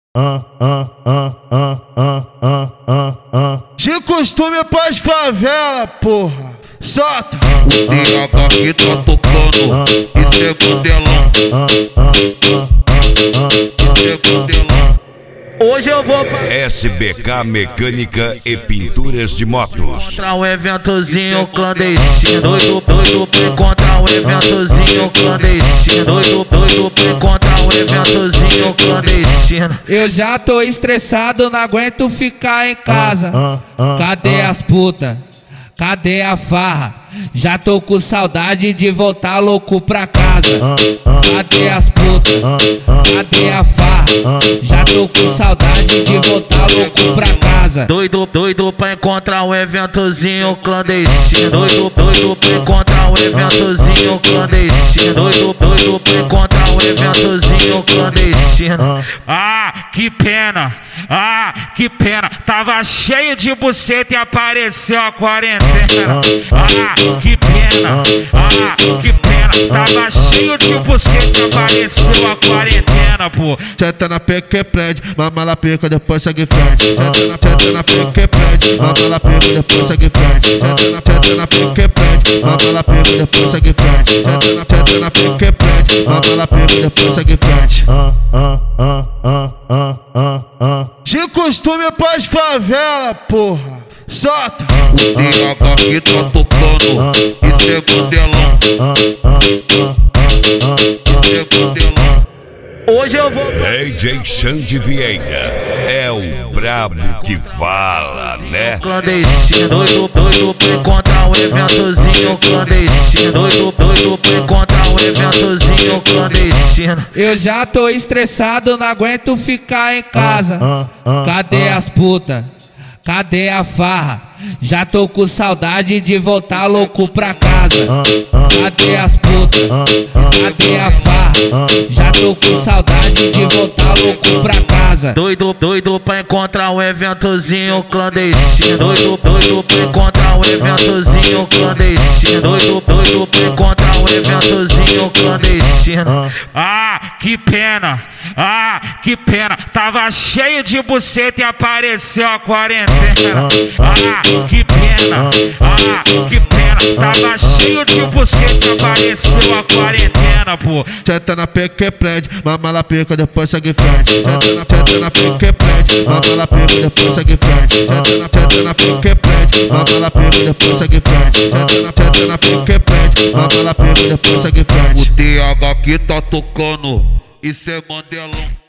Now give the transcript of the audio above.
De costume é pras favela, porra. Solta! O DH que tá tocando, isso é modelão. Isso é modelão. Hoje eu vou pra SBK Mecânica e Pinturas de Motos. encontrar um eventozinho clandestino. Doido pra encontrar um eventozinho clandestino. Doido pra encontrar um eventozinho clandestino. Eu já tô estressado, não aguento ficar em casa. Cadê as putas? Cadê a farra? Já tô com saudade de voltar louco pra casa. Cadê as putas? Cadê a farra? Já tô com saudade de voltar louco pra casa. Doido pra encontrar um eventozinho clandestino. Doido pra encontrar um eventozinho clandestino. Doido pra encontrar um eventozinho clandestino. Ah, que pena, que pena. Tava cheio de buceta e apareceu a quarentena. Que pena, que pena. Tava cheio de buceta e apareceu a quarentena, pô. Senta na pica que prende, mama na pica, depois segue frente. Senta na pica que prende, mama na pica, depois segue frente. Senta na pica que prende, mama na pica, depois segue frente. Senta na pica que prende, mama na pica, depois segue frente. De costume é pras favela, porra. Solta! O DH que tá tocando, isso é modelão. Isso é modelão. Hoje eu vou DJ Xande Vieira é o brabo que fala, né? clandestino. Doido pra encontrar um eventozinho clandestino. Doido pra encontrar um eventozinho clandestino. Eu já tô estressado, não aguento ficar em casa. Cadê as putas? Cadê a farra? Já tô com saudade de voltar louco pra casa. Cadê as putas? Cadê a farra? Já tô com saudade de voltar louco pra casa. Doido pra encontrar um eventozinho clandestino. Doido pra encontrar um eventozinho clandestino. Doido pra encontrar um eventozinho clandestino. Que pena, que pena. Tava cheio de buceta e apareceu a quarentena. Que pena, que pena. Tava cheio de buceta e apareceu a quarentena, pô. Senta na pica que prende, mama na pica, depois segue frente. Senta na pica que prende, mama na pica, depois segue frente. Senta na pica que prende, mama na pica, depois segue frente. Senta na pica que prende, mama na pica, depois segue frente. O DH que tá tocando, isso é modelão.